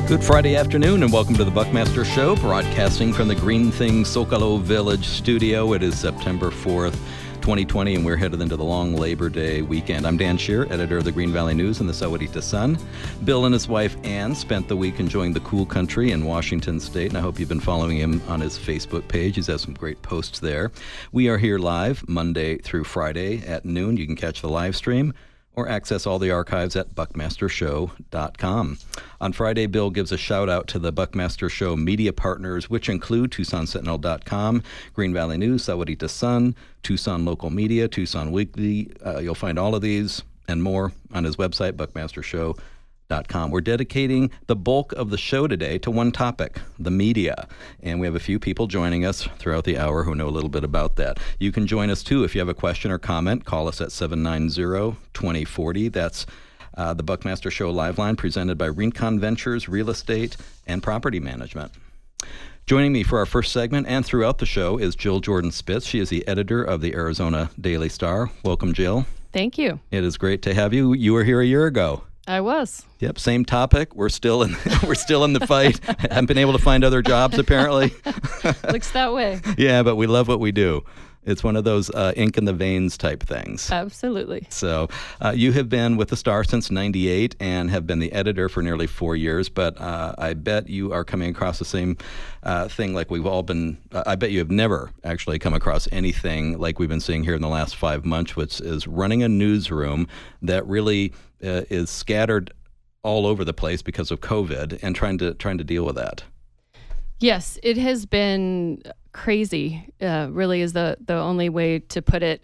Good Friday afternoon and welcome to the Buckmaster Show, broadcasting from the Green Thing Zocalo Village studio. It is September 4th, 2020, and we're headed into the long Labor Day weekend. I'm Dan Shear, editor of the Green Valley News and the Sahuarita Sun. Bill and his wife Ann spent the week enjoying the cool country in Washington State, and I hope you've been following him on his Facebook page. He's had some great posts there. We are here live Monday through Friday at noon. You can catch the live stream or access all the archives at buckmastershow.com. On Friday, Bill gives a shout-out to the Buckmaster Show media partners, which include TucsonSentinel.com, Green Valley News, Sahuarita Sun, Tucson Local Media, Tucson Weekly. You'll find all of these and more on his website, buckmastershow.com. We're dedicating the bulk of the show today to one topic, the media. And we have a few people joining us throughout the hour who know a little bit about that. You can join us, too. If you have a question or comment, call us at 790-2040. That's the Buckmaster Show Live Line, presented by Rincon Ventures, Real Estate, and Property Management. Joining me for our first segment and throughout the show is Jill Jordan Spitz. She is the editor of the Arizona Daily Star. Welcome, Jill. Thank you. It is great to have you. You were here a year ago. I was. Yep, same topic. We're still in the fight. Haven't been able to find other jobs, apparently. Looks that way. Yeah, but we love what we do. It's one of those ink in the veins type things. Absolutely. So you have been with the Star since '98 and have been the editor for nearly 4 years, but I bet you are coming across the same thing like we've all been. I bet you have never actually come across anything like we've been seeing here in the last 5 months, which is running a newsroom that really is scattered all over the place because of COVID and trying to deal with that. Yes, it has been crazy, really is the only way to put it.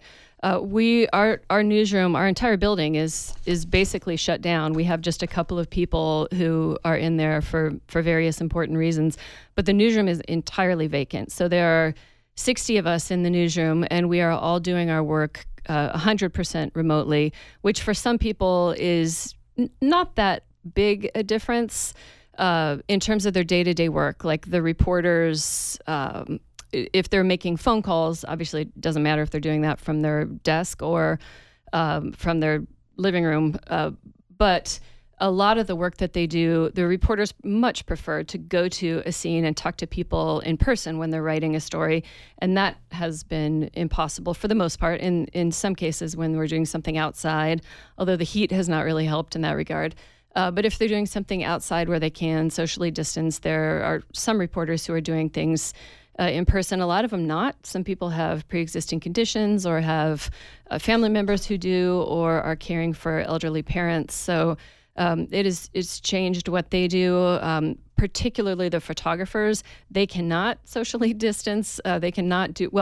Our newsroom, our entire building is basically shut down. We have just a couple of people who are in there for various important reasons, but the newsroom is entirely vacant. So there are 60 of us in the newsroom, and we are all doing our work 100% remotely, which for some people is not that big a difference in terms of their day-to-day work. Like the reporters, if they're making phone calls, obviously it doesn't matter if they're doing that from their desk or from their living room. But a lot of the work that they do, the reporters much prefer to go to a scene and talk to people in person when they're writing a story. And that has been impossible for the most part in some cases when we're doing something outside, although the heat has not really helped in that regard. But if they're doing something outside where they can socially distance, there are some reporters who are doing things in person, a lot of them not. Some people have pre-existing conditions or have family members who do or are caring for elderly parents. So it's changed what they do, particularly the photographers. They cannot socially distance. They cannot do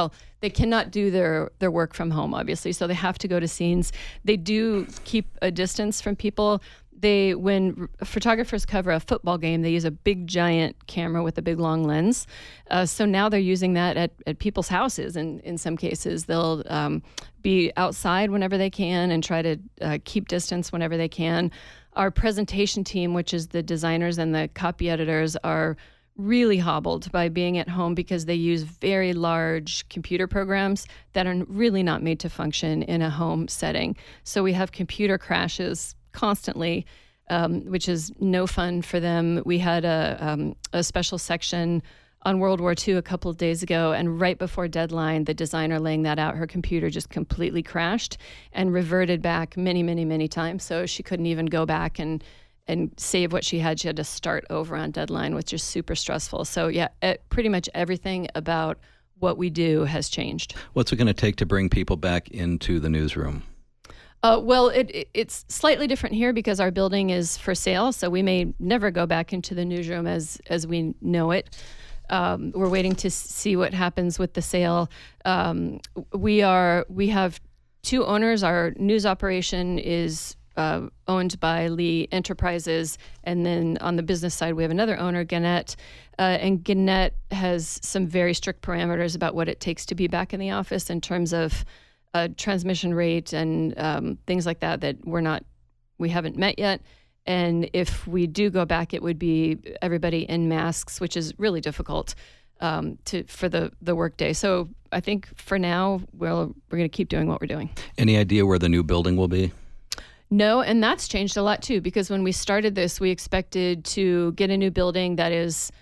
their work from home, obviously. So they have to go to scenes. They do keep a distance from people. When photographers cover a football game, they use a big giant camera with a big long lens. So now they're using that at people's houses. And in some cases, they'll be outside whenever they can and try to keep distance whenever they can. Our presentation team, which is the designers and the copy editors, are really hobbled by being at home because they use very large computer programs that are really not made to function in a home setting. So we have computer crashes constantly, which is no fun for them. We had a special section on World War II a couple of days ago, and right before deadline, the designer laying that out, her computer just completely crashed and reverted back many, many, many times. So she couldn't even go back and save what she had. She had to start over on deadline, which is super stressful. So yeah, pretty much everything about what we do has changed. What's it going to take to bring people back into the newsroom? Well, it's slightly different here because our building is for sale, so we may never go back into the newsroom as we know it. We're waiting to see what happens with the sale. We have two owners. Our news operation is owned by Lee Enterprises, and then on the business side, we have another owner, Gannett. And Gannett has some very strict parameters about what it takes to be back in the office in terms of transmission rate and things like that we haven't met yet. And if we do go back, it would be everybody in masks, which is really difficult for the workday. So I think for now, we're going to keep doing what we're doing. Any idea where the new building will be? No, and that's changed a lot too, because when we started this, we expected to get a new building that is,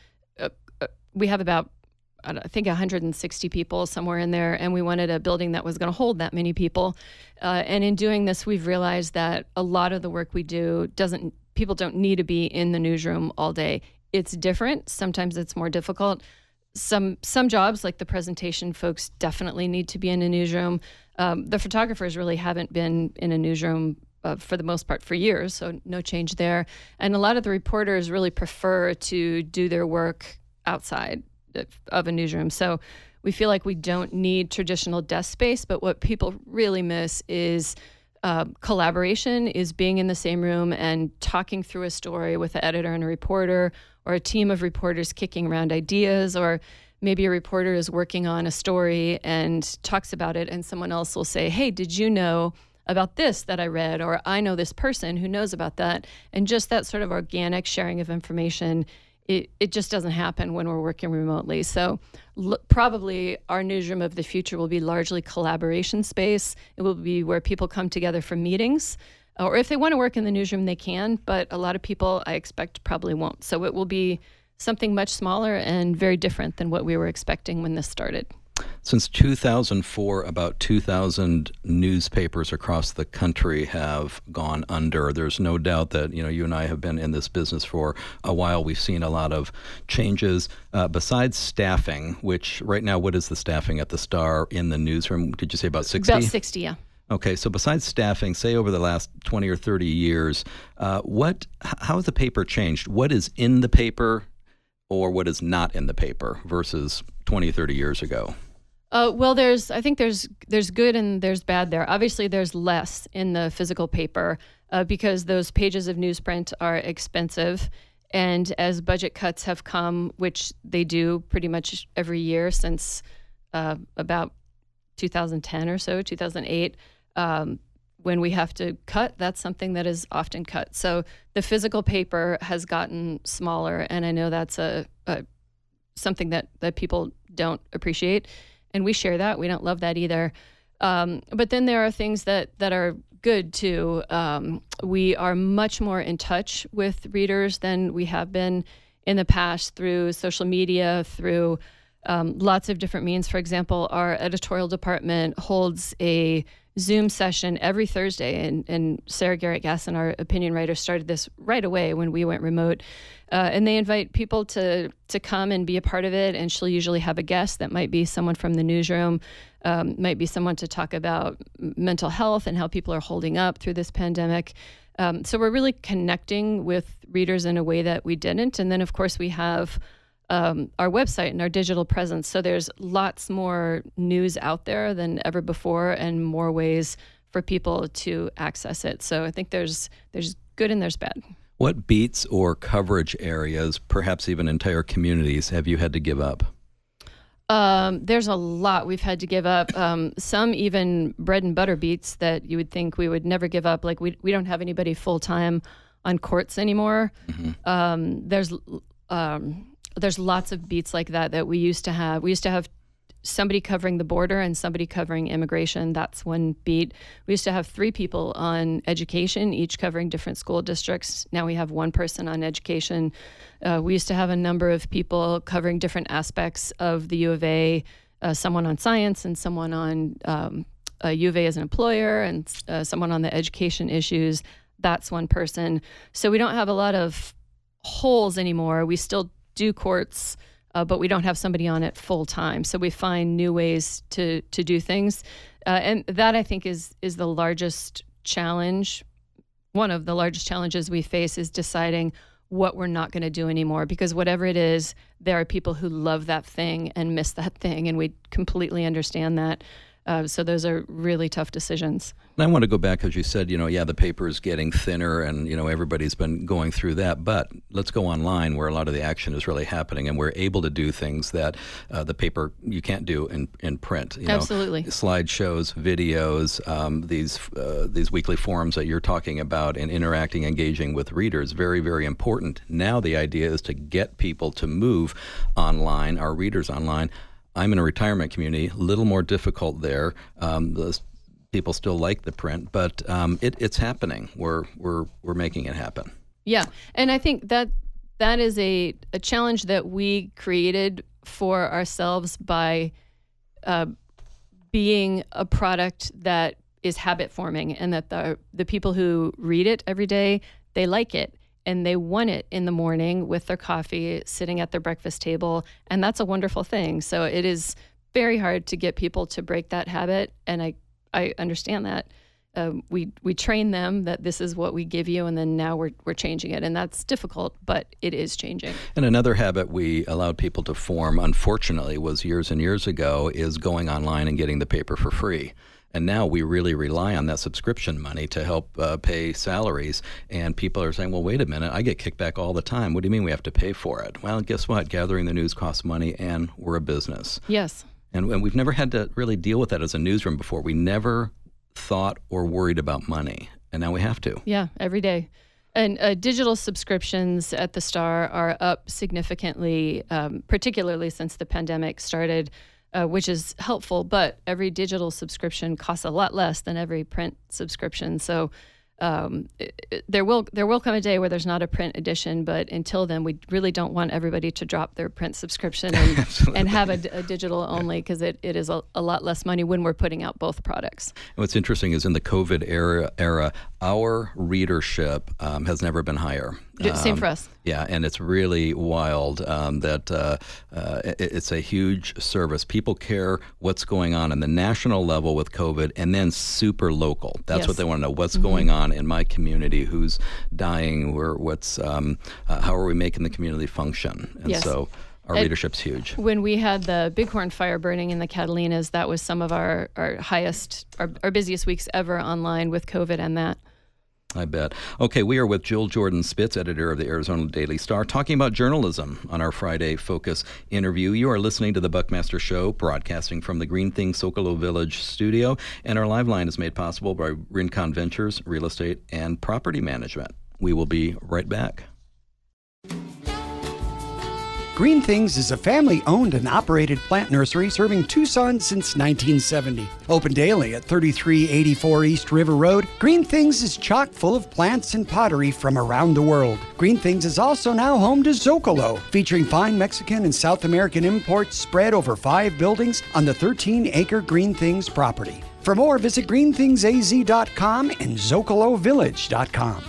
we have about, I think 160 people somewhere in there, and we wanted a building that was going to hold that many people. And in doing this, we've realized that a lot of the work we do people don't need to be in the newsroom all day. It's different. Sometimes it's more difficult. Some jobs, like the presentation folks, definitely need to be in a newsroom. The photographers really haven't been in a newsroom for the most part for years, so no change there. And a lot of the reporters really prefer to do their work outside of a newsroom. So we feel like we don't need traditional desk space, but what people really miss is collaboration, is being in the same room and talking through a story with an editor and a reporter, or a team of reporters kicking around ideas, or maybe a reporter is working on a story and talks about it, and someone else will say, hey, did you know about this that I read? Or I know this person who knows about that. And just that sort of organic sharing of information, it just doesn't happen when we're working remotely. So probably our newsroom of the future will be largely collaboration space. It will be where people come together for meetings, or if they want to work in the newsroom, they can, but a lot of people, I expect, probably won't. So it will be something much smaller and very different than what we were expecting when this started. Since 2004, about 2,000 newspapers across the country have gone under. There's no doubt that, you and I have been in this business for a while. We've seen a lot of changes. Besides staffing, which right now, what is the staffing at the Star in the newsroom? Did you say about 60? About 60, yeah. Okay, so besides staffing, say over the last 20 or 30 years, how has the paper changed? What is in the paper or what is not in the paper versus 20, 30 years ago? Well, I think there's good and there's bad there. Obviously, there's less in the physical paper because those pages of newsprint are expensive. And as budget cuts have come, which they do pretty much every year since about 2010 or so, 2008, when we have to cut, that's something that is often cut. So the physical paper has gotten smaller, and I know that's something that people don't appreciate. And we share that. We don't love that either. But then there are things that are good too. We are much more in touch with readers than we have been in the past through social media, through lots of different means. For example, our editorial department holds a Zoom session every Thursday, and Sarah Garrett Gasson, our opinion writer, started this right away when we went remote. And they invite people to come and be a part of it, and she'll usually have a guest that might be someone from the newsroom, might be someone to talk about mental health and how people are holding up through this pandemic. So we're really connecting with readers in a way that we didn't. And then, of course, we have our website and our digital presence. So there's lots more news out there than ever before, and more ways for people to access it. So I think there's good and there's bad. What beats or coverage areas, perhaps even entire communities, have you had to give up? There's a lot we've had to give up. Some even bread and butter beats that you would think we would never give up. Like we don't have anybody full time on courts anymore. Mm-hmm. There's lots of beats like that we used to have. We used to have somebody covering the border and somebody covering immigration. That's one beat. We used to have 3 people on education, each covering different school districts. Now we have 1 person on education. We used to have a number of people covering different aspects of the U of A, someone on science and someone on U of A as an employer, and someone on the education issues. That's 1 person. So we don't have a lot of holes anymore. We still do courts, but we don't have somebody on it full time. So we find new ways to do things. And that, I think, is the largest challenge. One of the largest challenges we face is deciding what we're not going to do anymore, because whatever it is, there are people who love that thing and miss that thing, and we completely understand that. So those are really tough decisions. And I want to go back, as you said, the paper is getting thinner and, everybody's been going through that. But let's go online where a lot of the action is really happening, and we're able to do things that the paper you can't do in print. Absolutely. Slideshows, videos, these weekly forums that you're talking about, and interacting, engaging with readers, very, very important. Now the idea is to get people to move online, our readers online. I'm in a retirement community, a little more difficult there. The people still like the print, but it's happening. We're making it happen. Yeah, and I think that is a challenge that we created for ourselves by being a product that is habit forming, and that the people who read it every day, they like it and they want it in the morning with their coffee, sitting at their breakfast table, and that's a wonderful thing. So it is very hard to get people to break that habit, and I understand that. We train them that this is what we give you, and then now we're changing it, and that's difficult, but it is changing. And another habit we allowed people to form, unfortunately, was years and years ago, is going online and getting the paper for free. And now we really rely on that subscription money to help pay salaries. And people are saying, well, wait a minute, I get kickback all the time. What do you mean we have to pay for it? Well, guess what? Gathering the news costs money, and we're a business. Yes. And we've never had to really deal with that as a newsroom before. We never thought or worried about money, and now we have to. Yeah, every day. And digital subscriptions at the Star are up significantly, particularly since the pandemic started, which is helpful, but every digital subscription costs a lot less than every print subscription. So there will come a day where there's not a print edition, but until then, we really don't want everybody to drop their print subscription and have a digital only, because it is a lot less money when we're putting out both products. And what's interesting is in the COVID era, our readership has never been higher. Same for us. Yeah, and it's really wild that it's a huge service. People care what's going on the national level with COVID, and then super local. That's what they want to know. What's going on in my community? Who's dying? How are we making the community function? And so our readership's huge. When we had the Bighorn fire burning in the Catalinas, that was some of our busiest weeks ever online with COVID and that. I bet. Okay, we are with Jill Jordan Spitz, editor of the Arizona Daily Star, talking about journalism on our Friday Focus interview. You are listening to The Buckmaster Show, broadcasting from the Green Things Zocalo Village studio, and our live line is made possible by Rincon Ventures, Real Estate, and Property Management. We will be right back. Green Things is a family-owned and operated plant nursery serving Tucson since 1970. Open daily at 3384 East River Road, Green Things is chock full of plants and pottery from around the world. Green Things is also now home to Zocalo, featuring fine Mexican and South American imports spread over 5 buildings on the 13-acre Green Things property. For more, visit greenthingsaz.com and zocalovillage.com.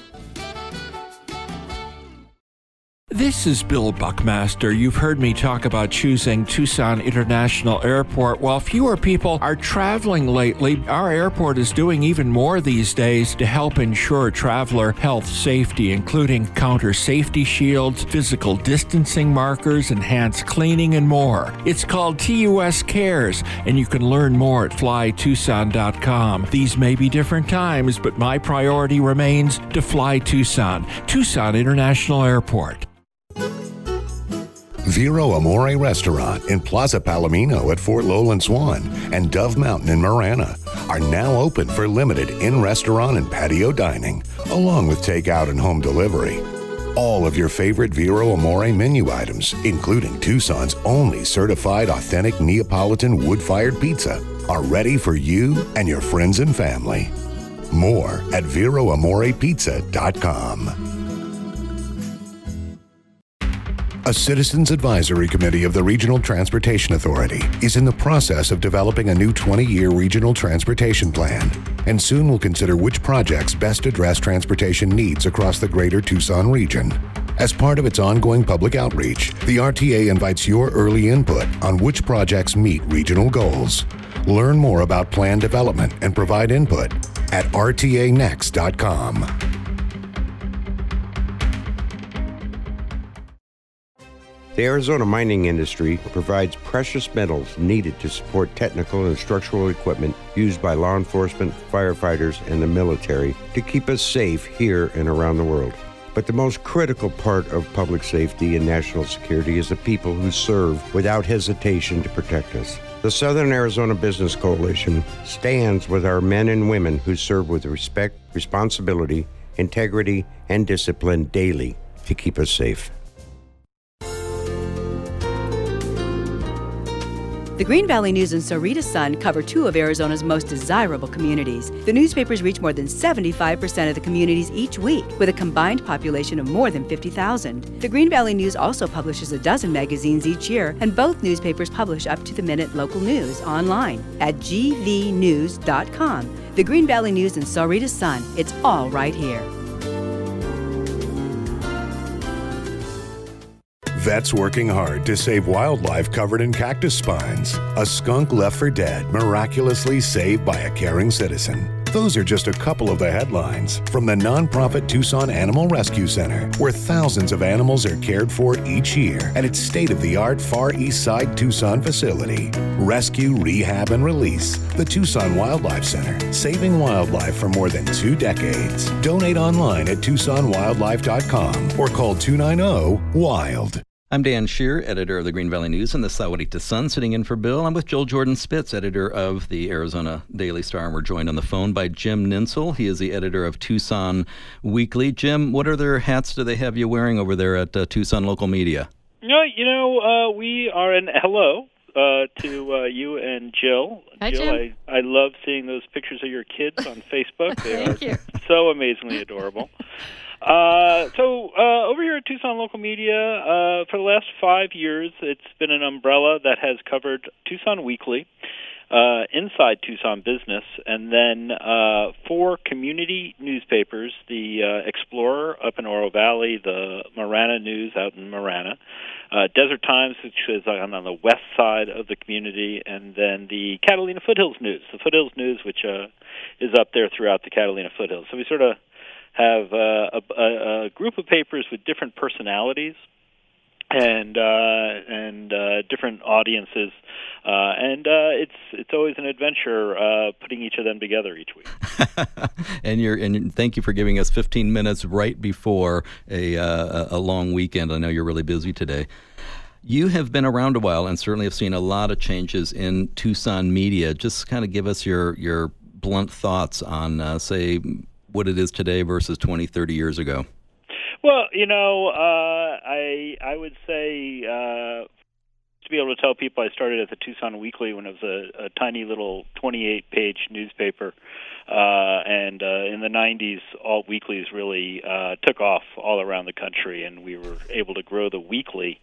This is Bill Buckmaster. You've heard me talk about choosing Tucson International Airport. While fewer people are traveling lately, our airport is doing even more these days to help ensure traveler health safety, including counter safety shields, physical distancing markers, enhanced cleaning, and more. It's called TUS Cares, and you can learn more at flytucson.com. These may be different times, but my priority remains to fly Tucson. Tucson International Airport. Vero Amore Restaurant in Plaza Palomino at Fort Lowland Swan and Dove Mountain in Marana are now open for limited in-restaurant and patio dining, along with takeout and home delivery. All of your favorite Vero Amore menu items, including Tucson's only certified authentic Neapolitan wood-fired pizza, are ready for you and your friends and family. More at VeroAmorePizza.com. A Citizens Advisory Committee of the Regional Transportation Authority is in the process of developing a new 20-year regional transportation plan, and soon will consider which projects best address transportation needs across the greater Tucson region. As part of its ongoing public outreach, the RTA invites your early input on which projects meet regional goals. Learn more about plan development and provide input at rtanext.com. The Arizona mining industry provides precious metals needed to support technical and structural equipment used by law enforcement, firefighters, and the military to keep us safe here and around the world. But the most critical part of public safety and national security is the people who serve without hesitation to protect us. The Southern Arizona Business Coalition stands with our men and women who serve with respect, responsibility, integrity, and discipline daily to keep us safe. The Green Valley News and Sarita Sun cover two of Arizona's most desirable communities. The newspapers reach more than 75% of the communities each week, with a combined population of more than 50,000. The Green Valley News also publishes a dozen magazines each year, and both newspapers publish up-to-the-minute local news online at gvnews.com. The Green Valley News and Sarita Sun. It's all right here. Vets working hard to save wildlife covered in cactus spines. A skunk left for dead, miraculously saved by a caring citizen. Those are just a couple of the headlines from the nonprofit Tucson Animal Rescue Center, where thousands of animals are cared for each year at its state-of-the-art Far East Side Tucson facility. Rescue, rehab, and release. The Tucson Wildlife Center, saving wildlife for more than 2 decades. Donate online at TucsonWildlife.com or call 290-WILD. I'm Dan Shear, editor of the Green Valley News and the Sahuarita Sun, sitting in for Bill. I'm with Joel Jordan Spitz, editor of the Arizona Daily Star, and we're joined on the phone by Jim Ninsel. He is the editor of Tucson Weekly. Jim, what other hats do they have you wearing over there at Tucson Local Media? We are an hello to you and Jill. Hi, Jill, Jim. I love seeing those pictures of your kids on Facebook. They Thank you. so amazingly adorable. Over here at Tucson Local Media, for the last 5 years, it's been an umbrella that has covered Tucson Weekly, Inside Tucson Business, and then 4 community newspapers, the Explorer up in Oro Valley, the Marana News out in Marana, Desert Times, which is on the west side of the community, and then the Catalina Foothills News, which is up there throughout the Catalina Foothills. So we sort of have a group of papers with different personalities and different audiences, and it's always an adventure putting each of them together each week. and thank you for giving us 15 minutes right before a long weekend. I know you're really busy today. You have been around a while and certainly have seen a lot of changes in Tucson media. Just kind of give us your blunt thoughts on, say, what it is today versus 20, 30 years ago. Well, I would say to be able to tell people I started at the Tucson Weekly when it was a tiny little 28-page newspaper, and in the 90s, all weeklies really took off all around the country, and we were able to grow the weekly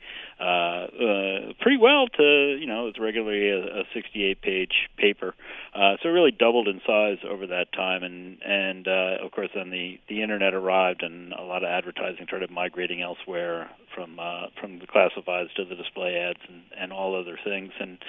pretty well to, it's regularly a 68-page paper. So it really doubled in size over that time, and of course then the internet arrived, and a lot of advertising started migrating elsewhere from the classifieds to the display ads and all other things. And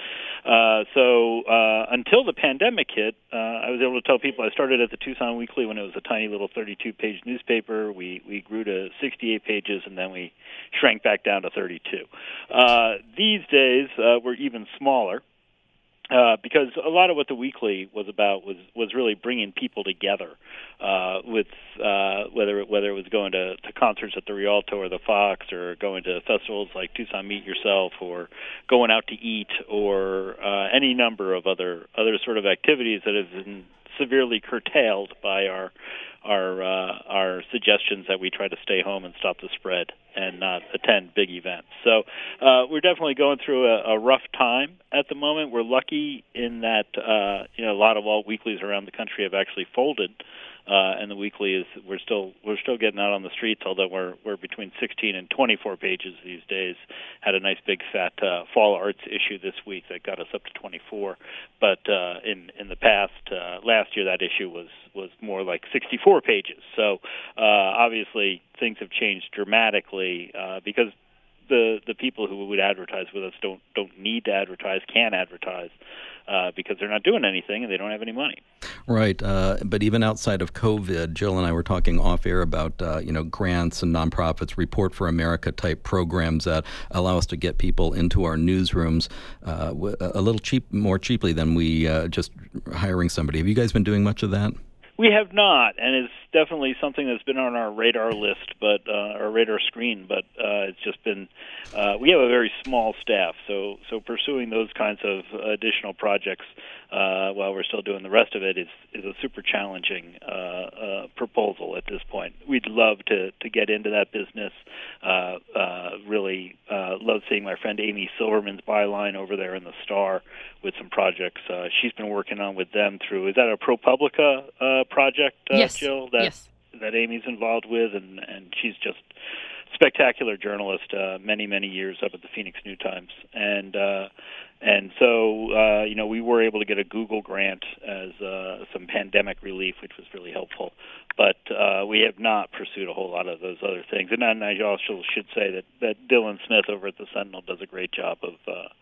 so until the pandemic hit, I was able to tell people I started at the Tucson Weekly when it was a tiny little 32-page newspaper. We grew to 68 pages, and then we shrank back down to 32. These days, we're even smaller. Because a lot of what the Weekly was about was really bringing people together, with whether it was going to concerts at the Rialto or the Fox, or going to festivals like Tucson Meet Yourself, or going out to eat, or any number of other sort of activities that have been severely curtailed by our suggestions that we try to stay home and stop the spread and not attend big events. So we're definitely going through a rough time at the moment. We're lucky in that a lot of alt weeklies around the country have actually folded, and the Weekly we're still getting out on the streets, although we're between 16 and 24 pages these days. Had a nice big fat fall arts issue this week that got us up to 24, but in the past, last year that issue was more like 64 pages. So obviously things have changed dramatically because the people who would advertise with us don't need to advertise, can't advertise because they're not doing anything and they don't have any money. Right, but even outside of COVID, Jill and I were talking off air about grants and nonprofits, Report for America type programs that allow us to get people into our newsrooms a little more cheaply than we just hiring somebody. Have you guys been doing much of that? We have not, and it's definitely something that's been on our radar list, but our radar screen. But it's just been we have a very small staff, so pursuing those kinds of additional projects while we're still doing the rest of it is a super challenging proposal at this point. We'd love to get into that business. Really love seeing my friend Amy Silverman's byline over there in the Star with some projects she's been working on with them through. Is that a ProPublica project, yes. Jill? Yes. That Amy's involved with, and she's just spectacular journalist. Many years up at the Phoenix New Times, and so we were able to get a Google grant as some pandemic relief, which was really helpful. But we have not pursued a whole lot of those other things. And then I also should say that Dylan Smith over at the Sentinel does a great job of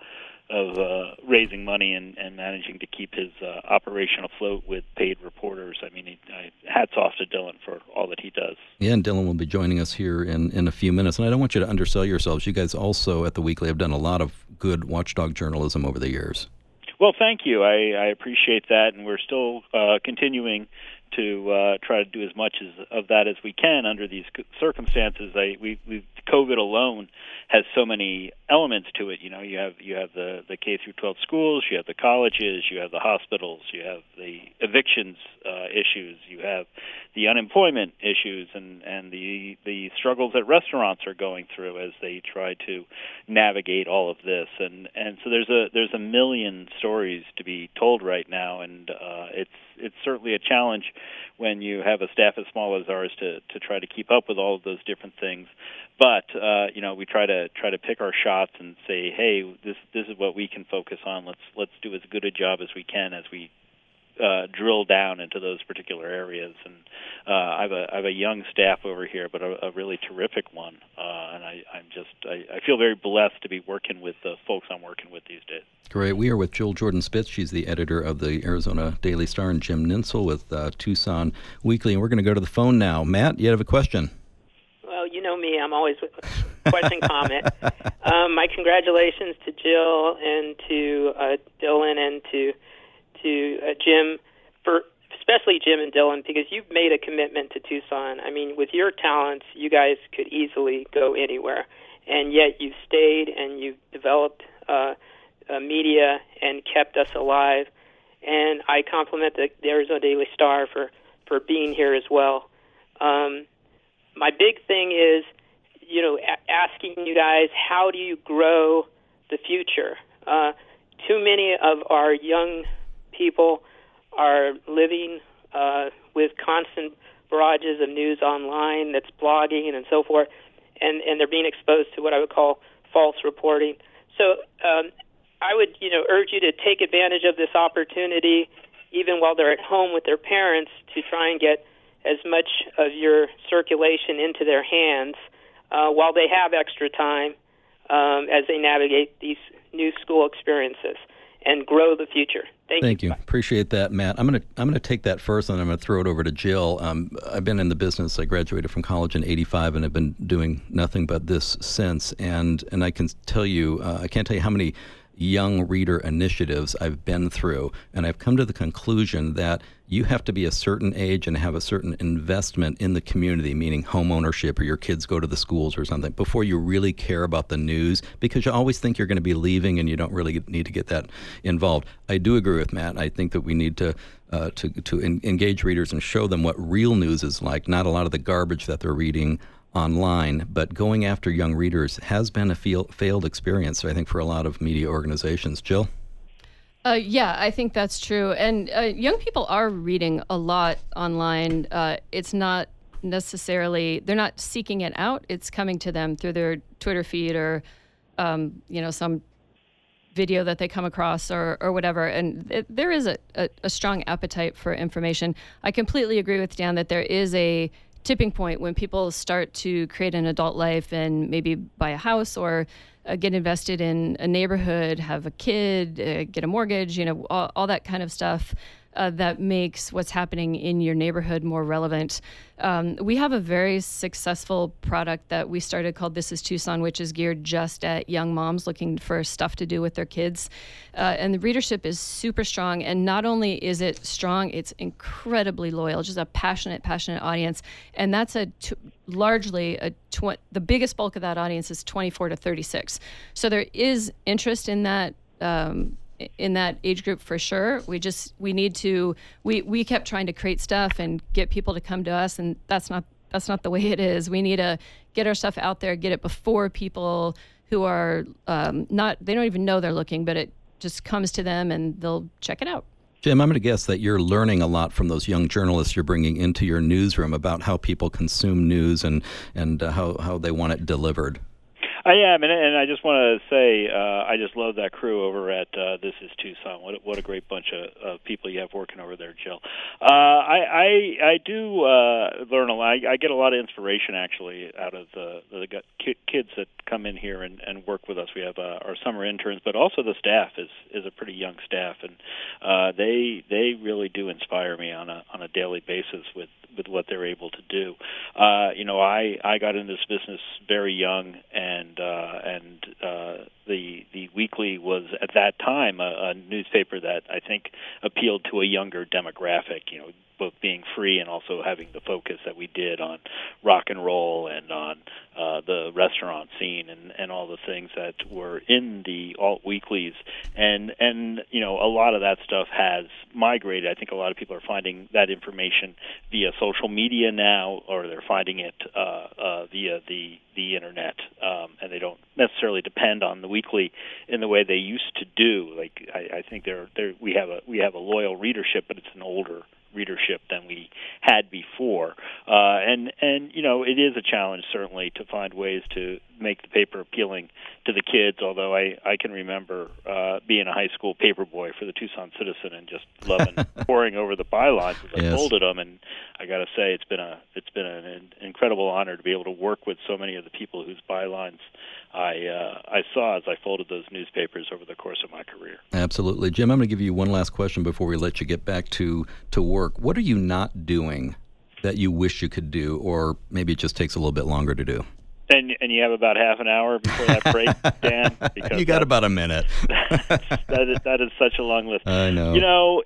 raising money and managing to keep his operation afloat with paid reporters. I mean, hats off to Dylan for all that he does. Yeah, and Dylan will be joining us here in a few minutes. And I don't want you to undersell yourselves. You guys also at the Weekly have done a lot of good watchdog journalism over the years. Well, thank you. I appreciate that, and we're still continuing to try to do as much of that as we can under these circumstances. COVID alone has so many elements to it. You know, you have the K through 12 schools, you have the colleges, you have the hospitals, you have the evictions issues, you have the unemployment issues, and the struggles that restaurants are going through as they try to navigate all of this. And so there's a million stories to be told right now, and it's certainly a challenge when you have a staff as small as ours to try to keep up with all of those different things. But we try to pick our shots and say, hey, this is what we can focus on. Let's do as good a job as we can as we drill down into those particular areas. And I have a young staff over here, but a really terrific one. And I feel very blessed to be working with the folks I'm working with these days. Great. We are with Jill Jordan Spitz. She's the editor of the Arizona Daily Star, and Jim Ninsel with Tucson Weekly. And we're going to go to the phone now. Matt, you have a question? Well, you know me. I'm always with question, comment. My congratulations to Jill and to Dylan and to Jim, especially Jim and Dylan, because you've made a commitment to Tucson. I mean, with your talents, you guys could easily go anywhere, and yet you've stayed and you've developed media and kept us alive. And I compliment the Arizona Daily Star for being here as well. My big thing is, asking you guys, how do you grow the future? Too many of our young people are living with constant barrages of news online that's blogging and so forth, and they're being exposed to what I would call false reporting. So I would urge you to take advantage of this opportunity, even while they're at home with their parents, to try and get as much of your circulation into their hands while they have extra time as they navigate these new school experiences and grow the future. Thank you. Appreciate that, Matt. I'm gonna take that first, and I'm gonna throw it over to Jill. I've been in the business. I graduated from college in '85, and I've been doing nothing but this since. And I can tell you, I can't tell you how many young reader initiatives I've been through, and I've come to the conclusion that you have to be a certain age and have a certain investment in the community, meaning home ownership or your kids go to the schools or something, before you really care about the news, because you always think you're going to be leaving and you don't really need to get that involved. I do agree with Matt. I think that we need to engage readers and show them what real news is like, not a lot of the garbage that they're reading online. But going after young readers has been a failed experience, I think, for a lot of media organizations. Jill? Yeah, I think that's true. And young people are reading a lot online. It's not necessarily, they're not seeking it out. It's coming to them through their Twitter feed or, some video that they come across or whatever. And there is a strong appetite for information. I completely agree with Dan that there is a tipping point when people start to create an adult life and maybe buy a house or get invested in a neighborhood, have a kid, get a mortgage, all that kind of stuff. that makes what's happening in your neighborhood more relevant. We have a very successful product that we started called This is Tucson, which is geared just at young moms looking for stuff to do with their kids. And the readership is super strong. And not only is it strong, it's incredibly loyal, just a passionate audience. And that's largely the biggest bulk of that audience is 24 to 36. So there is interest in that age group for sure. We kept trying to create stuff and get people to come to us, and that's not the way it is. We need to get our stuff out there, get it before people who are they don't even know they're looking, but it just comes to them and they'll check it out. Jim, I'm going to guess that you're learning a lot from those young journalists you're bringing into your newsroom about how people consume news and how they want it delivered. I am, and I just want to say I just love that crew over at This is Tucson. What a great bunch of people you have working over there, Jill. I do learn a lot. I get a lot of inspiration actually out of the kids that come in here and work with us. We have our summer interns, but also the staff is a pretty young staff, and they really do inspire me on a daily basis with what they're able to do. I got into this business very young, and the Weekly was at that time a newspaper that I think appealed to a younger demographic, both being free and also having the focus that we did on rock and roll and on the restaurant scene and all the things that were in the alt weeklies. And a lot of that stuff has migrated. I think a lot of people are finding that information via social media now, or they're finding it via the internet, and they don't necessarily depend on the Weekly in the way they used to do. Like I think we have a loyal readership, but it's an older readership than we had before, and it is a challenge certainly to find ways to make the paper appealing to the kids. Although I can remember being a high school paper boy for the Tucson Citizen and just loving poring over the bylines as I folded them. And I got to say, it's been an incredible honor to be able to work with so many of the people whose bylines I saw as I folded those newspapers over the course of my career. Absolutely. Jim, I'm going to give you one last question before we let you get back to work. What are you not doing that you wish you could do, or maybe it just takes a little bit longer to do? And you have about half an hour before that break, Dan? Because you got about a minute. that is such a long list. I know.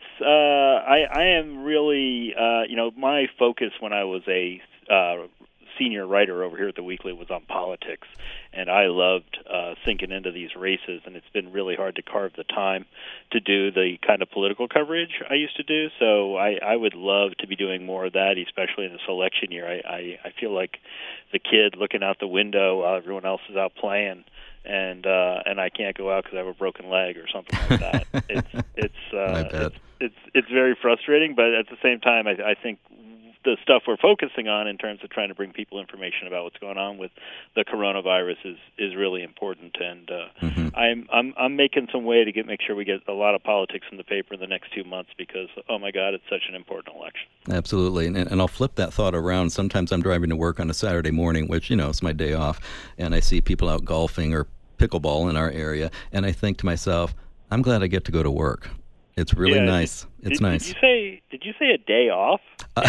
I am really, my focus when I was a senior writer over here at the Weekly was on politics, and I loved sinking into these races, and it's been really hard to carve the time to do the kind of political coverage I used to do. So I would love to be doing more of that, especially in this election year. I feel like the kid looking out the window while everyone else is out playing, and I can't go out because I have a broken leg or something like that. It's very frustrating, but at the same time, I think the stuff we're focusing on in terms of trying to bring people information about what's going on with the coronavirus is really important, and I'm making some way to make sure we get a lot of politics in the paper in the next 2 months because, oh my God, it's such an important election. Absolutely, and I'll flip that thought around. Sometimes I'm driving to work on a Saturday morning, which, it's my day off, and I see people out golfing or pickleball in our area, and I think to myself, I'm glad I get to go to work. It's really nice. It's nice. Did you say a day off?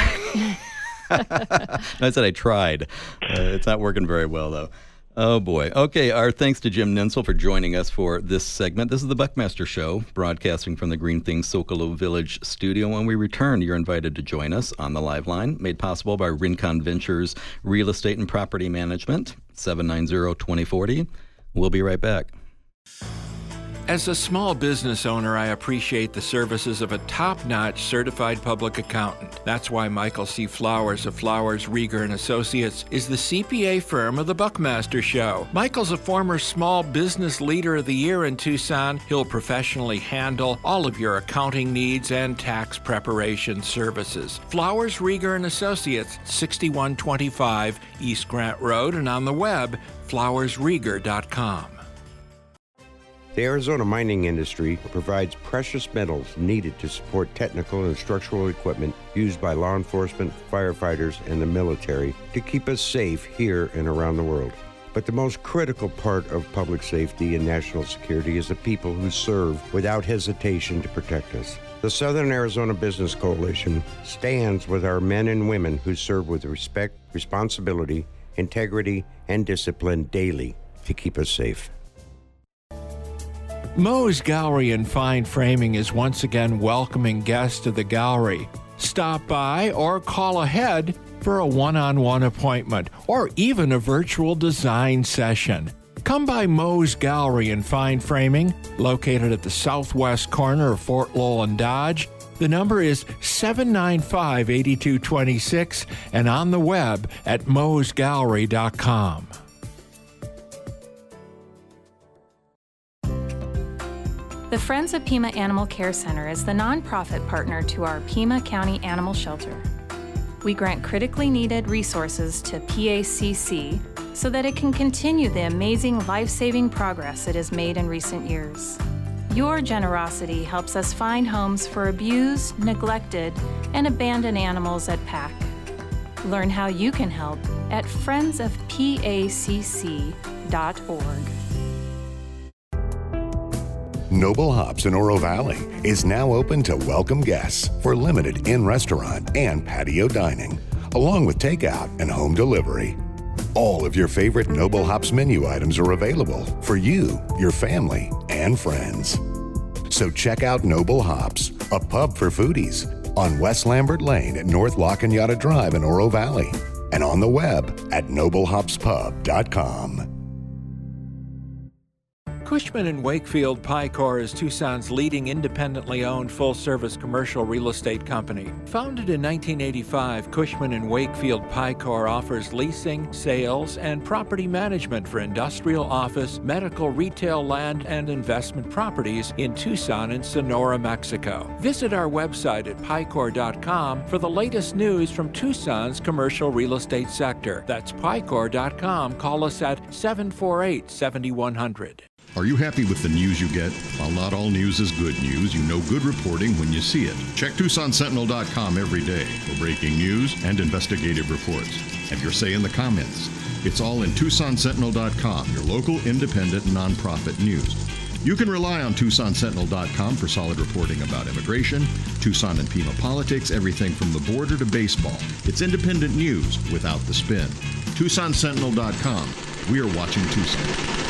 I said I tried. It's not working very well, though. Oh, boy. Okay, our thanks to Jim Nensel for joining us for this segment. This is the Buckmaster Show, broadcasting from the Green Things Zocalo Village studio. When we return, you're invited to join us on the live line, made possible by Rincon Ventures Real Estate and Property Management, 790-2040. We'll be right back. As a small business owner, I appreciate the services of a top-notch certified public accountant. That's why Michael C. Flowers of Flowers, Rieger & Associates is the CPA firm of the Buckmaster Show. Michael's a former Small Business Leader of the Year in Tucson. He'll professionally handle all of your accounting needs and tax preparation services. Flowers, Rieger & Associates, 6125 East Grant Road, and on the web, flowersrieger.com. The Arizona mining industry provides precious metals needed to support technical and structural equipment used by law enforcement, firefighters, and the military to keep us safe here and around the world. But the most critical part of public safety and national security is the people who serve without hesitation to protect us. The Southern Arizona Business Coalition stands with our men and women who serve with respect, responsibility, integrity, and discipline daily to keep us safe. Moe's Gallery and Fine Framing is once again welcoming guests to the gallery. Stop by or call ahead for a one-on-one appointment or even a virtual design session. Come by Moe's Gallery and Fine Framing, located at the southwest corner of Fort Lowell and Dodge. The number is 795-8226 and on the web at moesgallery.com. The Friends of Pima Animal Care Center is the nonprofit partner to our Pima County Animal Shelter. We grant critically needed resources to PACC so that it can continue the amazing life-saving progress it has made in recent years. Your generosity helps us find homes for abused, neglected, and abandoned animals at PAC. Learn how you can help at friendsofpacc.org. Noble Hops in Oro Valley is now open to welcome guests for limited in-restaurant and patio dining, along with takeout and home delivery. All of your favorite Noble Hops menu items are available for you, your family, and friends. So check out Noble Hops, a pub for foodies, on West Lambert Lane at North La Cañada Drive in Oro Valley, and on the web at noblehopspub.com. Cushman & Wakefield Picor is Tucson's leading independently owned full-service commercial real estate company. Founded in 1985, Cushman & Wakefield Picor offers leasing, sales, and property management for industrial, office, medical, retail, land, and investment properties in Tucson and Sonora, Mexico. Visit our website at picor.com for the latest news from Tucson's commercial real estate sector. That's picor.com. Call us at 748-7100. Are you happy with the news you get? While not all news is good news, you know good reporting when you see it. Check TucsonSentinel.com every day for breaking news and investigative reports. Have your say in the comments. It's all in TucsonSentinel.com, your local independent nonprofit news. You can rely on TucsonSentinel.com for solid reporting about immigration, Tucson and Pima politics, everything from the border to baseball. It's independent news without the spin. TucsonSentinel.com. We are watching Tucson.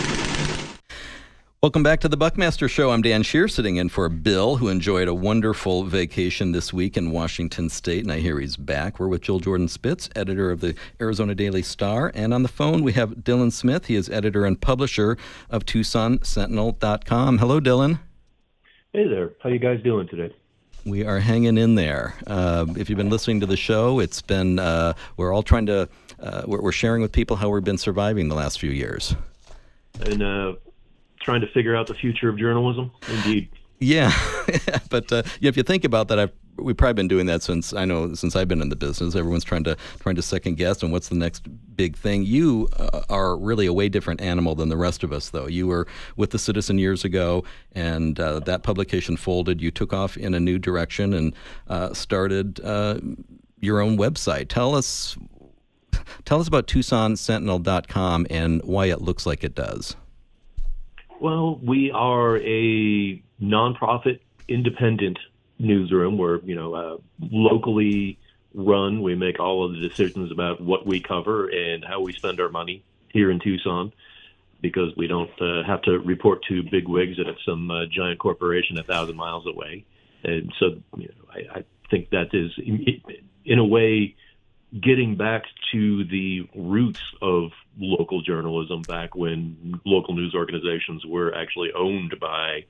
Welcome back to the Buckmaster Show. I'm Dan Scheer, sitting in for Bill, who enjoyed a wonderful vacation this week in Washington State, and I hear he's back. We're with Jill Jordan Spitz, editor of the Arizona Daily Star, and on the phone we have Dylan Smith. He is editor and publisher of TucsonSentinel.com. Hello, Dylan. Hey there. How you guys doing today? We are hanging in there. If you've been listening to the show, it's been, we're all trying to, we're sharing with people how we've been surviving the last few years. And, trying to figure out the future of journalism, indeed. Yeah, but if you think about that, we've probably been doing that since I've been in the business. Everyone's trying to second guess on what's the next big thing. You are really a way different animal than the rest of us, though. You were with the Citizen years ago, and that publication folded. You took off in a new direction and started your own website. Tell us about TucsonSentinel.com and why it looks like it does. Well, we are a nonprofit, independent newsroom. We're, locally run. We make all of the decisions about what we cover and how we spend our money here in Tucson, because we don't have to report to big wigs at some giant corporation 1,000 miles away. And so, I think that is, in a way, getting back to the roots of local journalism, back when local news organizations were actually owned by,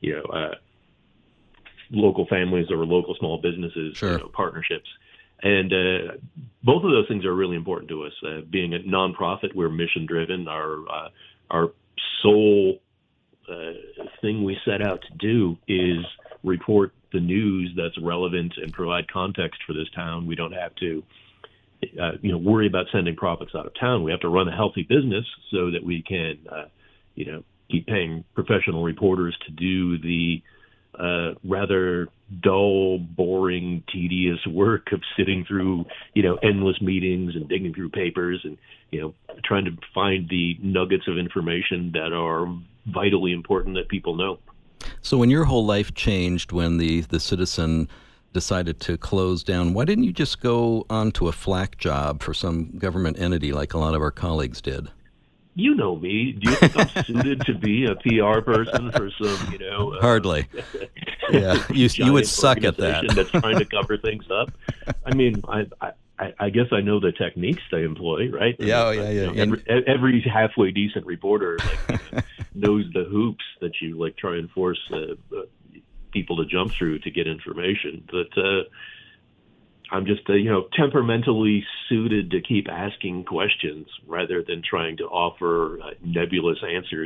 local families or local small businesses, sure. Partnerships. And both of those things are really important to us. Being a nonprofit, we're mission driven. Our sole thing we set out to do is report the news that's relevant and provide context for this town. We don't have to worry about sending profits out of town. We have to run a healthy business so that we can, keep paying professional reporters to do the rather dull, boring, tedious work of sitting through, endless meetings and digging through papers and, trying to find the nuggets of information that are vitally important that people know. So when your whole life changed when the Citizen decided to close down, why didn't you just go on to a flak job for some government entity like a lot of our colleagues did? You know me. Do you think I'm suited to be a PR person for some, Hardly. Yeah, you would suck at that. That's trying to cover things up. I mean, I guess I know the techniques they employ, right? Yeah, Every halfway decent reporter knows the hoops that you try and force people to jump through to get information. But I'm just, temperamentally suited to keep asking questions rather than trying to offer nebulous answers.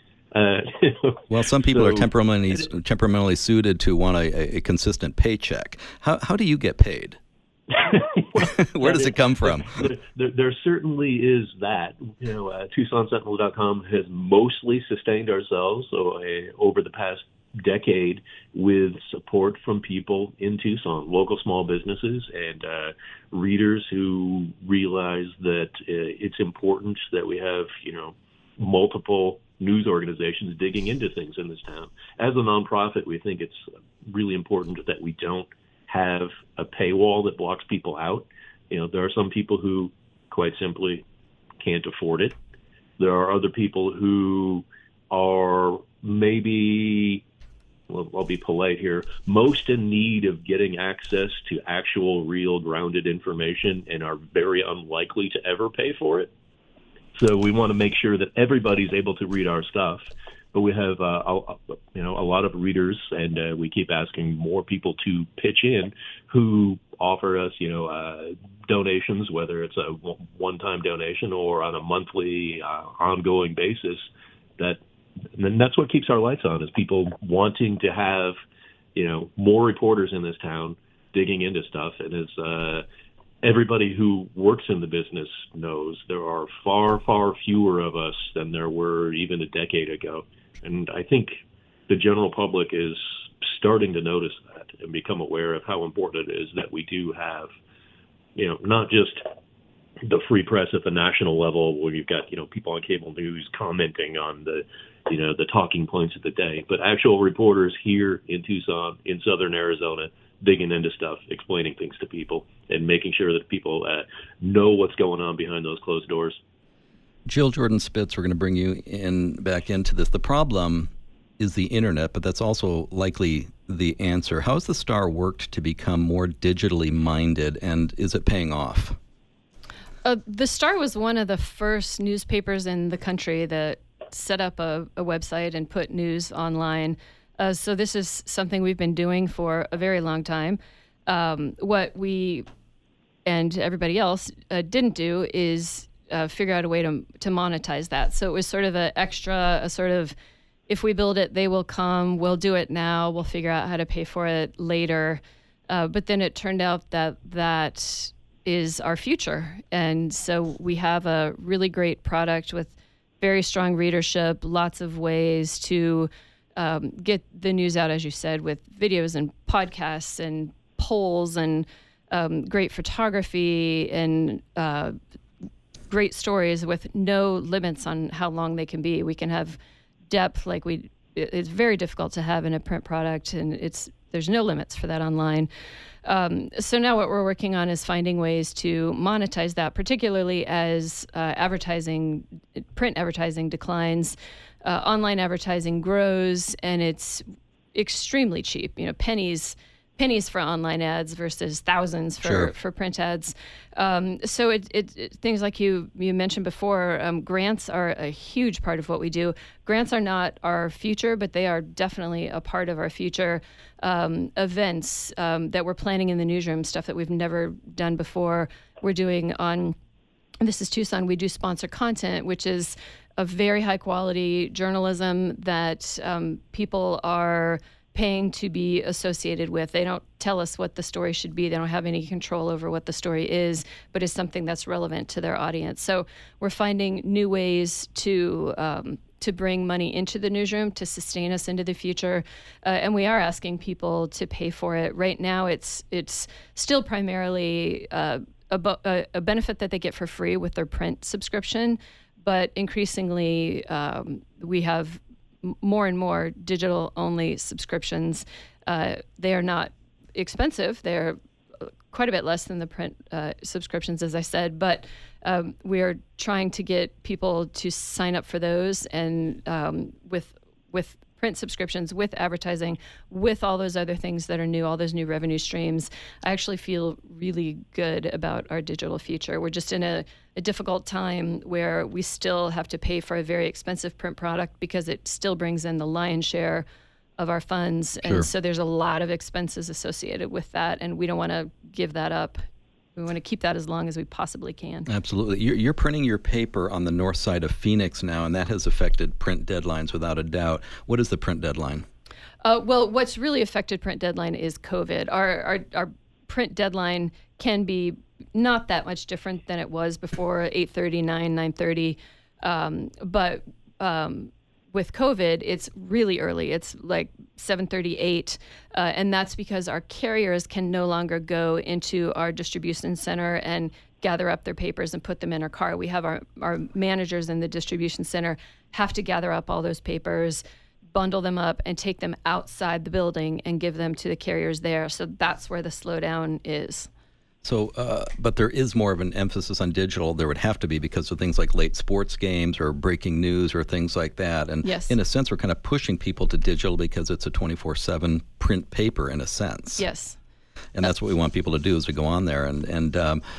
Well, some people are temperamentally suited to want a consistent paycheck. How do you get paid? Where does it come from? There certainly is that. TucsonSentinel.com has mostly sustained ourselves over the past decade with support from people in Tucson, local small businesses and readers who realize that it's important that we have, multiple news organizations digging into things in this town. As a nonprofit, we think it's really important that we don't have a paywall that blocks people out. There are some people who quite simply can't afford it. There are other people who are maybe, well, I'll be polite here, most in need of getting access to actual, real, grounded information and are very unlikely to ever pay for it. So we want to make sure that everybody's able to read our stuff. But we have a lot of readers, and we keep asking more people to pitch in who offer us, donations, whether it's a one-time donation or on a monthly, ongoing basis. And that's what keeps our lights on, is people wanting to have, more reporters in this town digging into stuff. And as everybody who works in the business knows, there are far, far fewer of us than there were even a decade ago. And I think the general public is starting to notice that and become aware of how important it is that we do have, not just the free press at the national level where you've got, people on cable news commenting on the talking points of the day, but actual reporters here in Tucson, in southern Arizona, digging into stuff, explaining things to people, and making sure that people know what's going on behind those closed doors. Jill Jordan Spitz, we're going to bring you back into this. The problem is the internet, but that's also likely the answer. How has the Star worked to become more digitally minded, and is it paying off? The Star was one of the first newspapers in the country that set up a website and put news online. So this is something we've been doing for a very long time. What we and everybody else didn't do is figure out a way to monetize that. So it was sort of a sort of, if we build it, they will come, we'll do it now, we'll figure out how to pay for it later. But then it turned out that is our future. And so we have a really great product with very strong readership, lots of ways to get the news out, as you said, with videos and podcasts and polls and great photography and great stories with no limits on how long they can be. We can have depth it's very difficult to have in a print product, and there's no limits for that online. So now what we're working on is finding ways to monetize that, particularly as print advertising declines, online advertising grows, and it's extremely cheap. Pennies for online ads versus thousands for print ads. So it things like you mentioned before, grants are a huge part of what we do. Grants are not our future, but they are definitely a part of our future. Events that we're planning in the newsroom, stuff that we've never done before. We're doing on This is Tucson. We do sponsor content, which is a very high quality journalism that people are paying to be associated with. They don't tell us what the story should be. They don't have any control over what the story is, but it's something that's relevant to their audience. So we're finding new ways to bring money into the newsroom to sustain us into the future, and we are asking people to pay for it. Right now, it's still primarily a benefit that they get for free with their print subscription, but increasingly we have more and more digital-only subscriptions. They are not expensive. They're quite a bit less than the print subscriptions, as I said, but we are trying to get people to sign up for those, and with print subscriptions, with advertising, with all those other things that are new, all those new revenue streams, I actually feel really good about our digital future. We're just in a difficult time where we still have to pay for a very expensive print product because it still brings in the lion's share of our funds. Sure. And so there's a lot of expenses associated with that, and we don't want to give that up. We want to keep that as long as we possibly can. Absolutely. You're printing your paper on the north side of Phoenix now, and that has affected print deadlines without a doubt. What is the print deadline? Well, what's really affected print deadline is COVID. Our print deadline can be not that much different than it was before, 8:30, 9:30. But with COVID, it's really early. It's like 7:38, and that's because our carriers can no longer go into our distribution center and gather up their papers and put them in our car. We have our managers in the distribution center have to gather up all those papers, bundle them up, and take them outside the building and give them to the carriers there. So that's where the slowdown is. So, but there is more of an emphasis on digital. There would have to be because of things like late sports games or breaking news or things like that. And yes. In a sense, we're kind of pushing people to digital because it's a 24/7 print paper in a sense. Yes. And that's what we want people to do is to go on there. And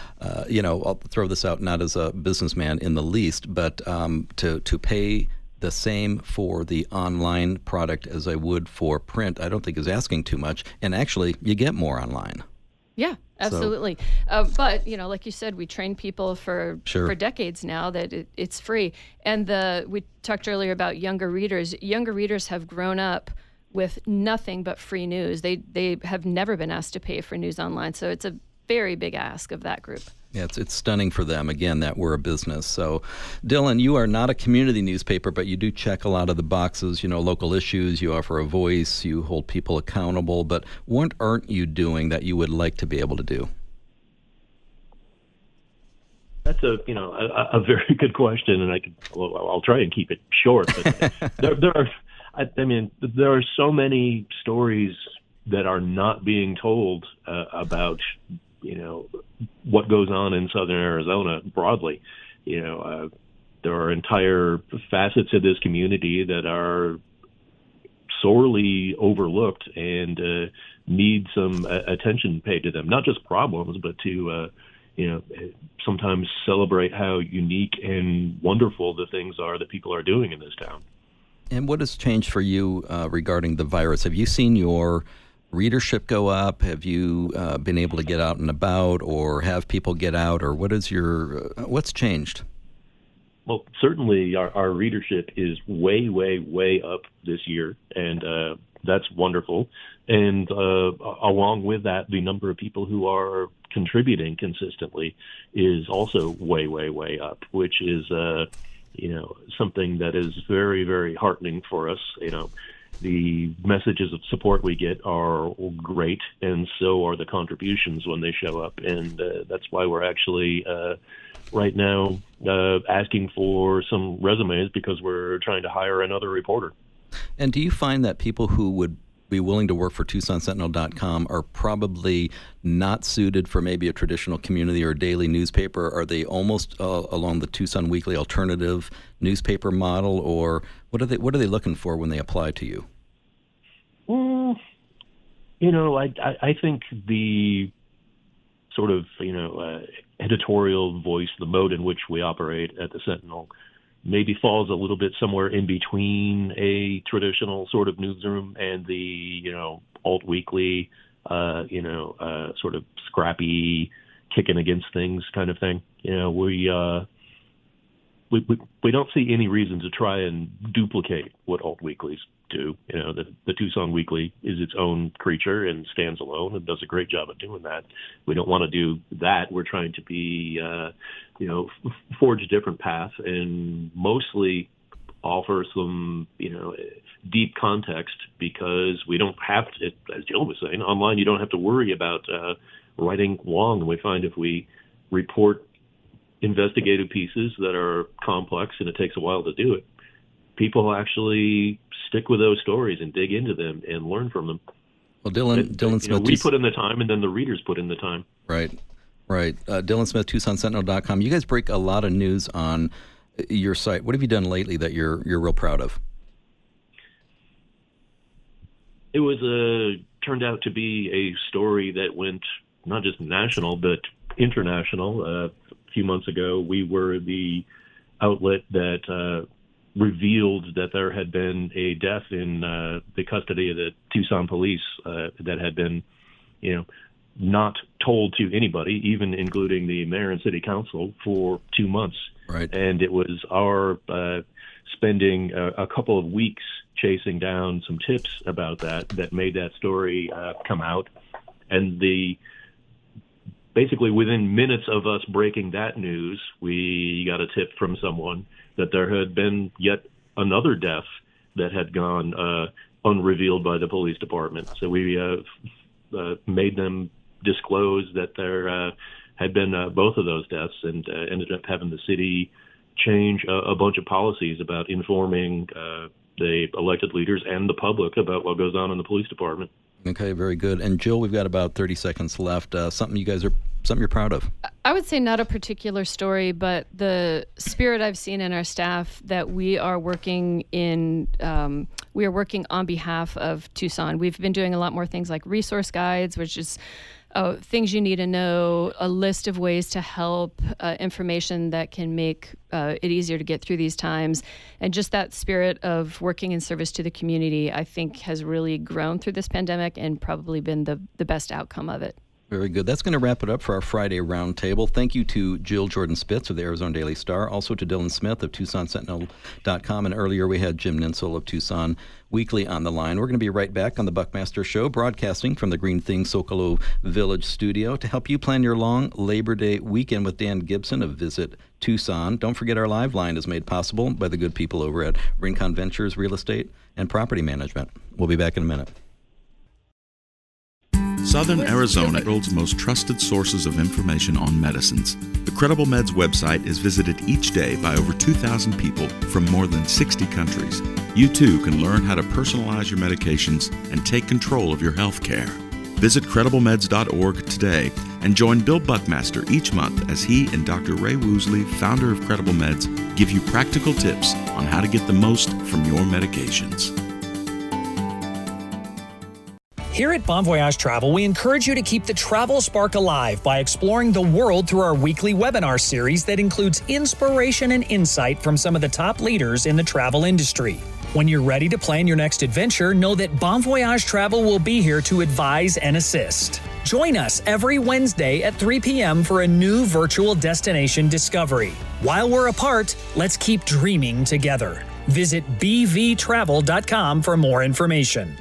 I'll throw this out not as a businessman in the least, but to pay the same for the online product as I would for print, I don't think is asking too much. And actually, you get more online. Yeah, absolutely. But, like you said, we train people for decades now that it's free. And we talked earlier about younger readers. Younger readers have grown up with nothing but free news. They have never been asked to pay for news online. So it's a very big ask of that group. Yeah, it's stunning for them, again, that we're a business. So, Dylan, you are not a community newspaper, but you do check a lot of the boxes, local issues, you offer a voice, you hold people accountable. But what aren't you doing that you would like to be able to do? That's a very good question, and I'll try and keep it short. But there are so many stories that are not being told about what goes on in southern Arizona broadly. There are entire facets of this community that are sorely overlooked and need some attention paid to them. Not just problems, but to sometimes celebrate how unique and wonderful the things are that people are doing in this town. And what has changed for you regarding the virus? Have you seen your readership go up? Have you been able to get out and about, or have people get out, or what's changed? Well, certainly our readership is way, way, way up this year, and that's wonderful. And along with that, the number of people who are contributing consistently is also way, way, way up, which is something that is very, very heartening for us. The messages of support we get are great, and so are the contributions when they show up. And that's why we're actually right now asking for some resumes, because we're trying to hire another reporter. And do you find that people who would be willing to work for TucsonSentinel.com are probably not suited for maybe a traditional community or daily newspaper? Are they almost along the Tucson Weekly alternative newspaper model, or what are they looking for when they apply to you? I think the sort of editorial voice, the mode in which we operate at the Sentinel, maybe falls a little bit somewhere in between a traditional sort of newsroom and the alt weekly, sort of scrappy, kicking against things kind of thing. We don't see any reason to try and duplicate what alt weeklies do. The Tucson Weekly is its own creature and stands alone and does a great job of doing that. We don't want to do that. We're trying to be, forge a different path and mostly offer some, deep context, because we don't have to, as Jill was saying, online you don't have to worry about writing long. And we find if we report investigative pieces that are complex and it takes a while to do it, people actually stick with those stories and dig into them and learn from them. Well, Dylan Smith, we put in the time, and then the readers put in the time. Right. Dylan Smith, TucsonSentinel.com. You guys break a lot of news on your site. What have you done lately that you're real proud of? It was turned out to be a story that went not just national but international. A few months ago, we were the outlet that revealed that there had been a death in the custody of the Tucson police that had been, not told to anybody, even including the mayor and city council, for 2 months. Right. And it was our spending a couple of weeks chasing down some tips about that made that story come out. And basically within minutes of us breaking that news, we got a tip from someone that there had been yet another death that had gone unrevealed by the police department. So we made them disclose that there had been both of those deaths, and ended up having the city change a bunch of policies about informing the elected leaders and the public about what goes on in the police department. Okay, very good. And Jill, we've got about 30 seconds left. Something you're proud of? I would say not a particular story, but the spirit I've seen in our staff that we are working on behalf of Tucson. We've been doing a lot more things like resource guides, which is things you need to know, a list of ways to help, information that can make it easier to get through these times. And just that spirit of working in service to the community, I think, has really grown through this pandemic and probably been the best outcome of it. Very good. That's going to wrap it up for our Friday Roundtable. Thank you to Jill Jordan Spitz of the Arizona Daily Star, also to Dylan Smith of TucsonSentinel.com, and earlier we had Jim Ninsel of Tucson Weekly on the line. We're going to be right back on the Buckmaster Show, broadcasting from the Green Thing Zocalo Village studio to help you plan your long Labor Day weekend with Dan Gibson of Visit Tucson. Don't forget our live line is made possible by the good people over at Rincon Ventures Real Estate and Property Management. We'll be back in a minute. Southern Arizona, the world's most trusted sources of information on medicines. The Credible Meds website is visited each day by over 2,000 people from more than 60 countries. You too can learn how to personalize your medications and take control of your health care. Visit CredibleMeds.org today and join Bill Buckmaster each month as he and Dr. Ray Woosley, founder of Credible Meds, give you practical tips on how to get the most from your medications. Here at Bon Voyage Travel, we encourage you to keep the travel spark alive by exploring the world through our weekly webinar series that includes inspiration and insight from some of the top leaders in the travel industry. When you're ready to plan your next adventure, know that Bon Voyage Travel will be here to advise and assist. Join us every Wednesday at 3 p.m. for a new virtual destination discovery. While we're apart, let's keep dreaming together. Visit bvtravel.com for more information.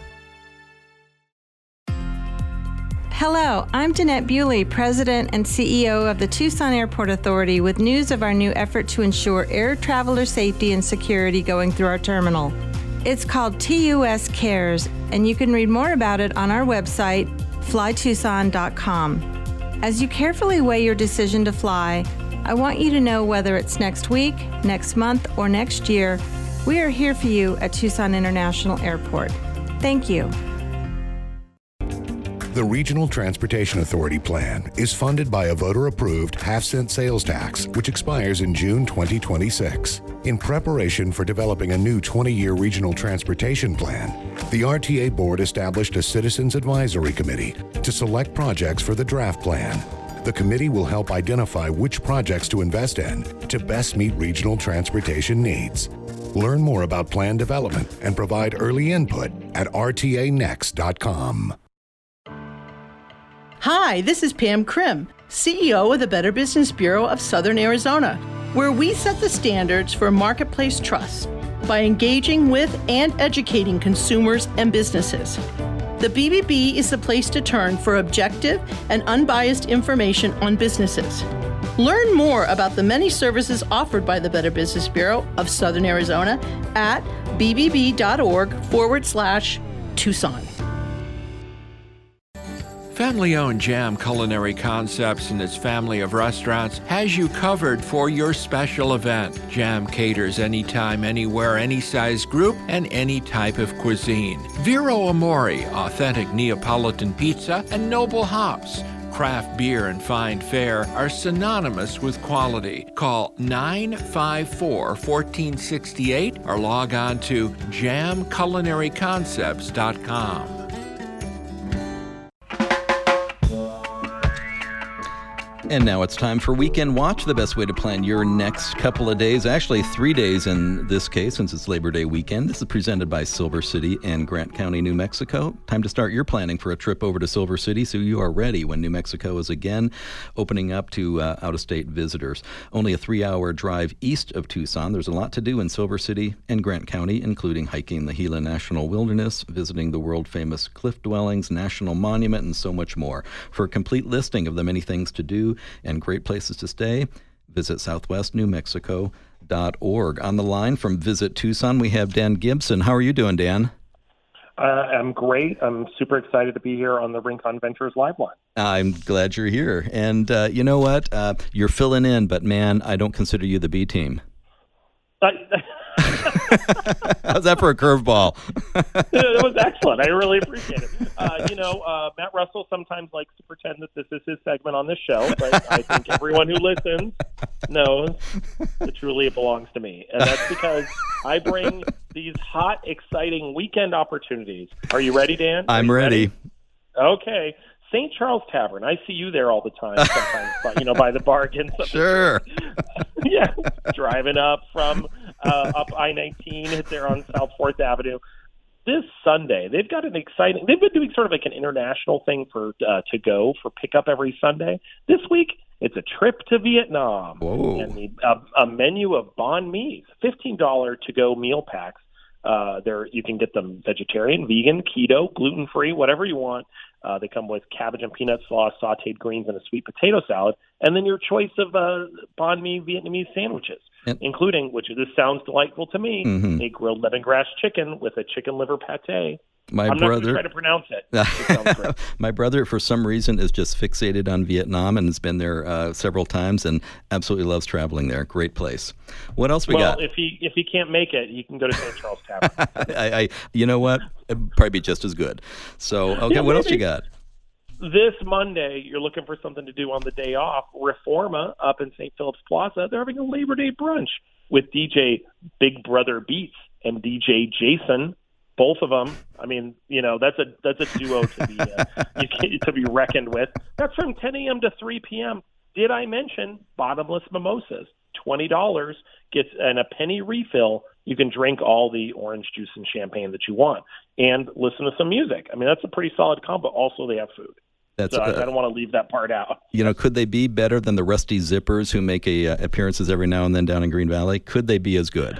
Hello, I'm Danette Bewley, President and CEO of the Tucson Airport Authority, with news of our new effort to ensure air traveler safety and security going through our terminal. It's called TUS Cares, and you can read more about it on our website, flytucson.com. As you carefully weigh your decision to fly, I want you to know whether it's next week, next month, or next year, we are here for you at Tucson International Airport. Thank you. The Regional Transportation Authority plan is funded by a voter-approved half-cent sales tax, which expires in June 2026. In preparation for developing a new 20-year regional transportation plan, the RTA Board established a Citizens Advisory Committee to select projects for the draft plan. The committee will help identify which projects to invest in to best meet regional transportation needs. Learn more about plan development and provide early input at rtanext.com. Hi, this is Pam Krim, CEO of the Better Business Bureau of Southern Arizona, where we set the standards for marketplace trust by engaging with and educating consumers and businesses. The BBB is the place to turn for objective and unbiased information on businesses. Learn more about the many services offered by the Better Business Bureau of Southern Arizona at bbb.org/Tucson. Family-owned Jam Culinary Concepts and its family of restaurants has you covered for your special event. Jam caters anytime, anywhere, any size group, and any type of cuisine. Vero Amore, authentic Neapolitan pizza, and Noble Hops. Craft beer and fine fare are synonymous with quality. Call 954-1468 or log on to jamculinaryconcepts.com. And now it's time for Weekend Watch, the best way to plan your next couple of days. Actually, 3 days in this case, since it's Labor Day weekend. This is presented by Silver City and Grant County, New Mexico. Time to start your planning for a trip over to Silver City so you are ready when New Mexico is again opening up to out-of-state visitors. Only a 3-hour drive east of Tucson. There's a lot to do in Silver City and Grant County, including hiking the Gila National Wilderness, visiting the world-famous Cliff Dwellings National Monument, and so much more. For a complete listing of the many things to do and great places to stay, visit southwestnewmexico.org. On the line from Visit Tucson, we have Dan Gibson. How are you doing, Dan? I'm great. I'm super excited to be here on the Rincon Ventures Live line. I'm glad you're here. And you know what? You're filling in, but man, I don't consider you the B team. How's that for a curveball? It was excellent. I really appreciate it. Matt Russell sometimes likes to pretend that this is his segment on this show, but I think everyone who listens knows that truly it belongs to me. And that's because I bring these hot, exciting weekend opportunities. Are you ready, Dan? I'm ready. Okay. St. Charles Tavern. I see you there all the time sometimes, by the bargains. Sure. Yeah. Driving up from up I-19 there on South 4th Avenue. This Sunday, they've got an exciting, they've been doing sort of like an international thing for to go for pickup every Sunday. This week, it's a trip to Vietnam. Whoa. And a menu of banh mi's, $15 to-go meal packs. There you can get them vegetarian, vegan, keto, gluten-free, whatever you want. They come with cabbage and peanut sauce, sautéed greens, and a sweet potato salad. And then your choice of banh mi Vietnamese sandwiches, including, which this sounds delightful to me, a grilled lemongrass chicken with a chicken liver pate. I'm not going to try to pronounce it. It sounds great. My brother, for some reason, is just fixated on Vietnam and has been there several times and absolutely loves traveling there. Great place. What else we got? Well, if he can't make it, you can go to St. Charles Tavern. You know what? It'd probably be just as good. So, okay, what else you got? This Monday, you're looking for something to do on the day off. Reforma up in St. Philip's Plaza, they're having a Labor Day brunch with DJ Big Brother Beats and DJ Jason. Both of them. I mean, that's a duo to be reckoned with. That's from 10 a.m. to 3 p.m. Did I mention bottomless mimosas? $20 gets and a penny refill. You can drink all the orange juice and champagne that you want and listen to some music. I mean, that's a pretty solid combo. Also, they have food. I don't want to leave that part out. Could they be better than the Rusty Zippers who make appearances every now and then down in Green Valley? Could they be as good?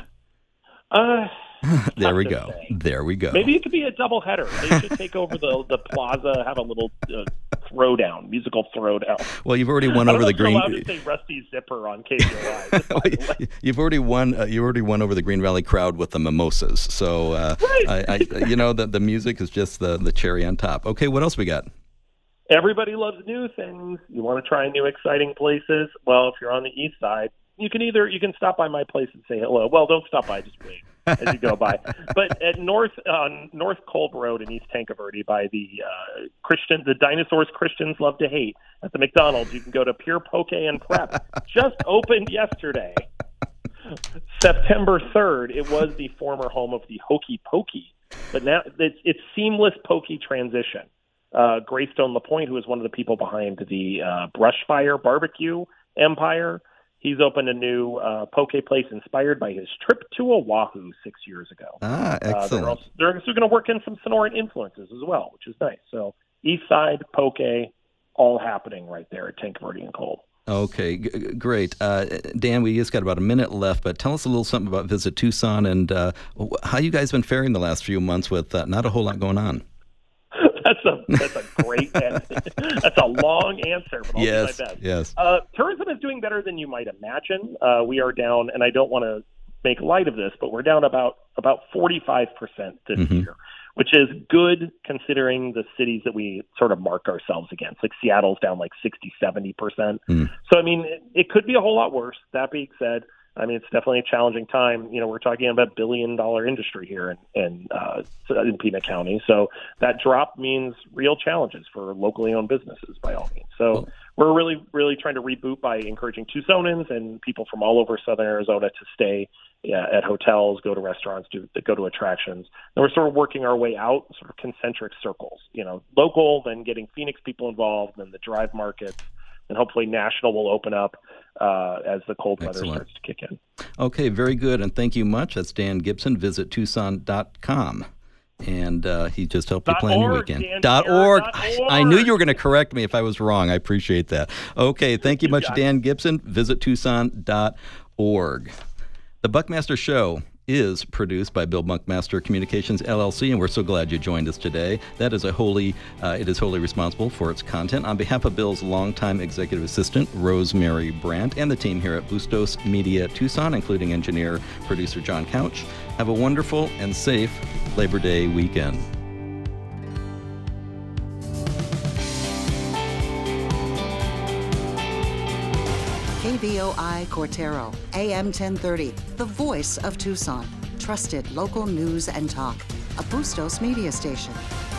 There we go. There we go. Maybe it could be a doubleheader. They should take over the plaza, have a little musical throwdown. Well, you've already won over the Green. I'm allowed to say Rusty Zipper on KCLI. You've already won. You already won over the Green Valley crowd with the mimosas. So, the music is just the cherry on top. Okay, what else we got? Everybody loves new things. You want to try new, exciting places. Well, if you're on the east side, you can stop by my place and say hello. Well, don't stop by, just wait as you go by. But at North Kolb Road in East Tankerville, by the dinosaurs Christians love to hate, at the McDonald's, you can go to Pure Poke and Prep. Just opened yesterday, September 3rd. It was the former home of the Hokey Pokey, but now it's seamless Pokey transition. Greystone LaPointe, who is one of the people behind the Brushfire Barbecue empire, he's opened a new poke place inspired by his trip to Oahu 6 years ago. Excellent. They're also going to work in some Sonoran influences as well, which is nice. So East Side, poke, all happening right there at Tankerville and Kolb. Okay, great. Dan, we just got about a minute left, but tell us a little something about Visit Tucson and how you guys been faring the last few months with not a whole lot going on. That's a great that's a long answer, but I'll do my best. Yes. Tourism is doing better than you might imagine. We are down, and I don't want to make light of this, but we're down about 45% this year, which is good considering the cities that we sort of mark ourselves against. Like Seattle's down like 60-70%. So, I mean, it could be a whole lot worse. That being said, I mean, it's definitely a challenging time. You know, we're talking about $1 billion industry here in Pima County. So that drop means real challenges for locally owned businesses by all means. So we're really, really trying to reboot by encouraging Tucsonans and people from all over Southern Arizona to stay at hotels, go to restaurants, go to attractions. And we're sort of working our way out, sort of concentric circles, you know, local, then getting Phoenix people involved, then the drive markets, and hopefully national will open up as the cold weather starts to kick in. Okay, very good, and thank you much. That's Dan Gibson. Visit Tucson.com. And he just helped you plan your weekend. .org. I knew you were going to correct me if I was wrong. I appreciate that. Okay, thank you much, Dan Gibson. Visit Tucson.org. The Buckmaster Show is produced by Bill Buckmaster Communications, LLC, and we're so glad you joined us today. That is it is wholly responsible for its content. On behalf of Bill's longtime executive assistant, Rosemary Brandt, and the team here at Bustos Media Tucson, including engineer, producer John Couch, have a wonderful and safe Labor Day weekend. KVOI Cortero, AM 1030, the voice of Tucson. Trusted local news and talk. A Bustos media station.